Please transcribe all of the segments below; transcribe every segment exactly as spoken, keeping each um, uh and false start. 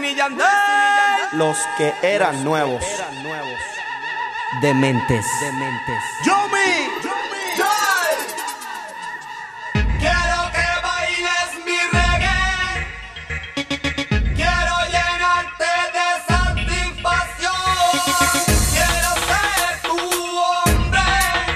y Yandel. Los que eran nuevos. Dementes. Dementes. Yomi. Quiero que bailes mi reggae. Quiero llenarte de satisfacción. Quiero ser tu hombre.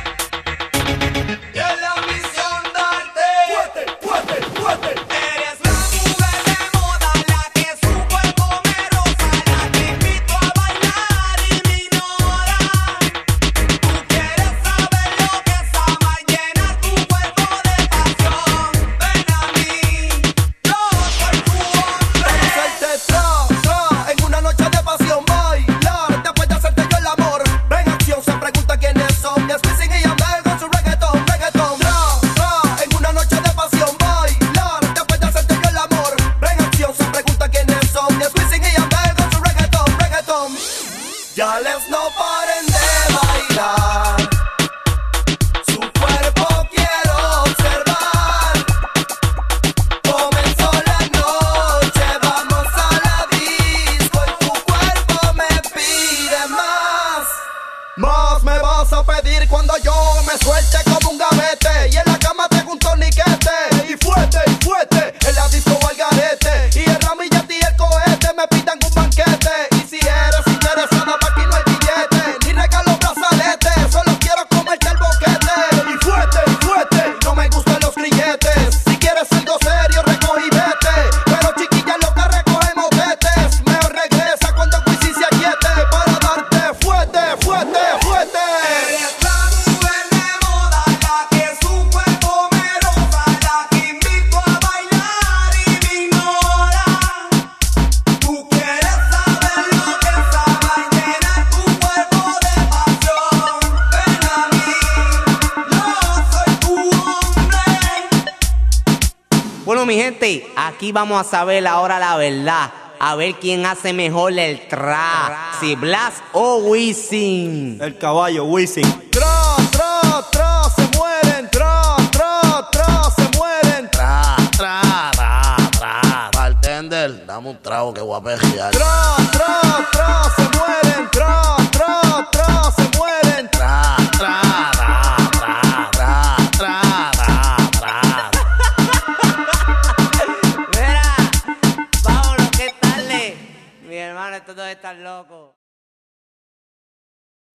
Y en la misión darte fuerte, fuerte, fuerte. Eres la mujer de moda, la que su cuerpo me roza, la que invito a bailar y me ignora. Tú quieres saber lo que es amar, llenar tu cuerpo de pasión. Ven a mí, yo soy tu hombre. Hacerte tra, tra, en una noche de pasión bailar, después de hacerte yo el amor. Ven acción, se pregunta quiénes son. Mi Squeezing y Yandel con su reggaetón, reggaetón. Tra, tra, en una noche de pasión bailar, después de hacerte yo el amor. Ven acción, se pregunta quiénes son. Mi Squeezing y Yandel con su reggaetón, reggaetón. Ya les no paren de bailar. Su cuerpo quiero observar. Comenzó la noche, vamos a la disco y tu cuerpo me pide más. Más me vas a pedir cuando yo me suelte como un gavete y en la cama te hago un torniquete. Y fuerte, y fuerte, en la disco o al garete. Y el ramillete y el cohete me pidan un banquete. Y si eres interesada, pa' aquí no hay billete, ni regalo brazalete, solo quiero comerte el boquete. Y fuerte, y fuerte, no me gustan los grilletes. Si quieres algo serio, recoge y vete. Pero chiquilla, lo que recogemos vetes. Mejor regresa cuando Wisin se aquiete para darte fuerte, fuerte, fuerte. Eres la mujer de moda, la que su cuerpo me roza, la que invito a bailar y me ignora. Tú quieres saber lo que es amar, llenar tu cuerpo de pasión. Ven a mí, yo soy tu hombre. Bueno, mi gente, aquí vamos a saber ahora la verdad. A ver quién hace mejor el tra. Si Blas o Wisin. El caballo, Wisin. Tra, tra, tra, se mueren. Tra, tra, tra, se mueren. Tra, tra, tra, tra. Bartender, dame un trago que voy a pejear. Tra, tra, tra, se mueren. Tra,